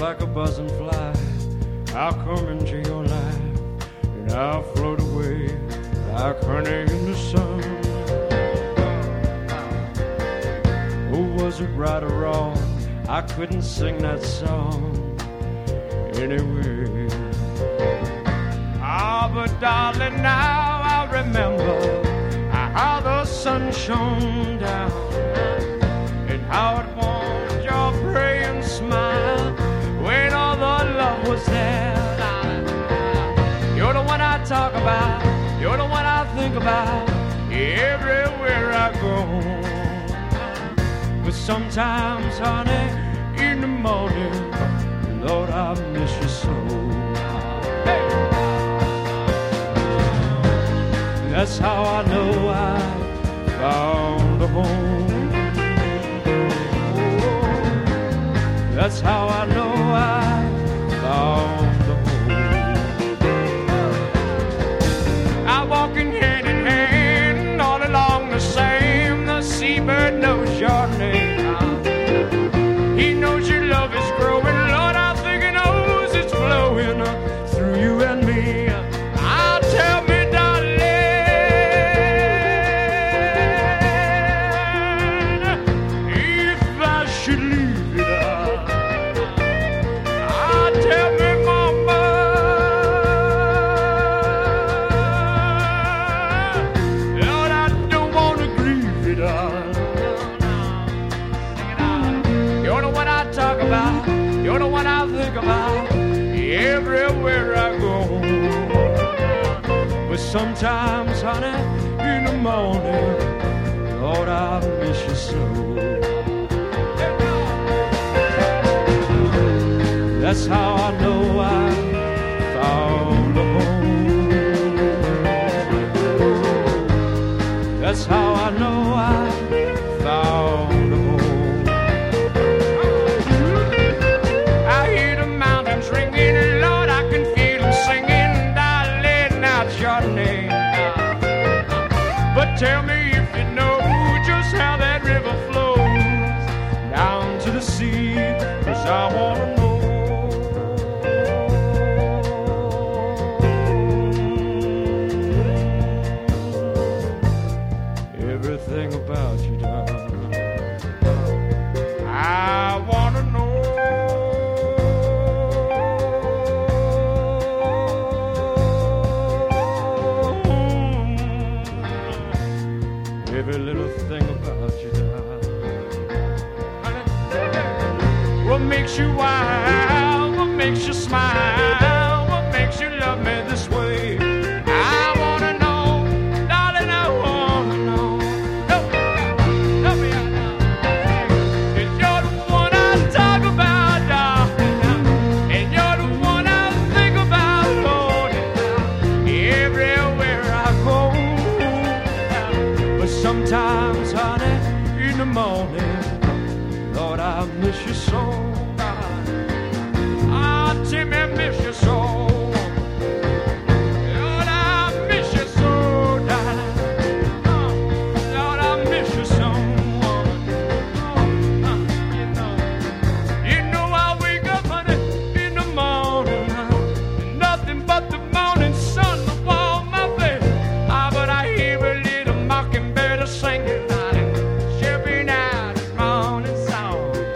like a buzzing fly. I'll come into your life and I'll float away like honey in the sun. Oh, was it right or wrong? I couldn't sing that song anyway. Ah, but darling, now I remember how the sun shone down and how it warmed your praying smile when all the love was there. You're the one I talk about, you're the one I think about everywhere I go. But sometimes, honey, in the morning, Lord, I miss you so. Hey! That's how I know I found a home. That's how I know I found a home. I walking hand in hand all along the same. The seabird knows your name. He knows your love is growing. Lord, I think he knows it's flowing through you and me. I'll tell me, darling, if I should leave it up, I'll tell me, mama, Lord, I don't want to grieve it up. You're the one I talk about, you're the one I think about everywhere I go. But sometimes, honey, in the morning, Lord, I miss you so. That's how I know I found a home. That's how I know I found a home. I hear the mountains ringing, Lord, I can feel them singing, darling, out your name. But tell me if you know just how that river flows down to the sea, 'cause I want to know. Everything about you, darling. I want to know. Every little thing about you, darling. What makes you wild? What makes you smile? What makes you love me this way? I wanna know, darling, I wanna know. Help me out now. 'Cause you're the one I talk about, darling, and you're the one I think about, Lord, everywhere I go. But sometimes, honey, in the morning, Lord, I miss you so. Ah, Timmy, I miss you so. Lord, I miss you so, darling. Lord, I miss you so. You know I wake up, honey, in the morning, nothing but the morning sun to warm my face. Ah, but I hear a little mockingbird singing, chirping out his morning song.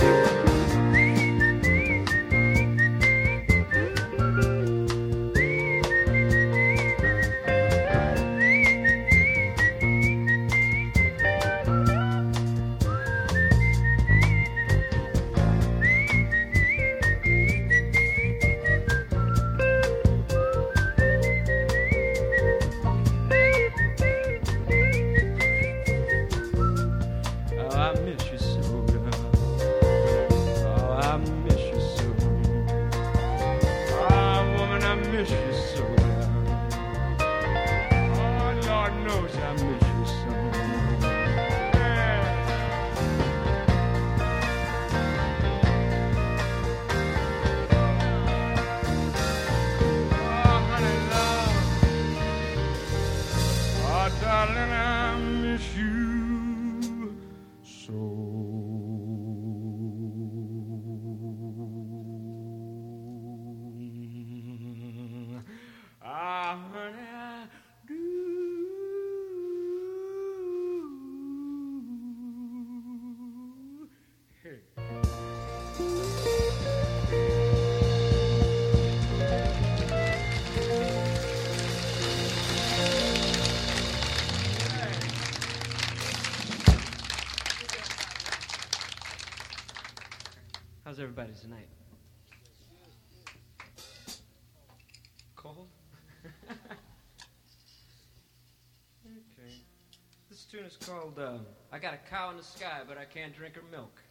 Oh, I miss you so, darling. Oh, I miss you so. Oh, woman, I miss you so, darling. Oh, Lord knows I miss you so. Yeah. Oh, honey, love. Oh, darling, I miss you so. How's everybody tonight? Cold? Okay. This tune is called, I Got a Cow in the Sky, but I Can't Drink Her Milk.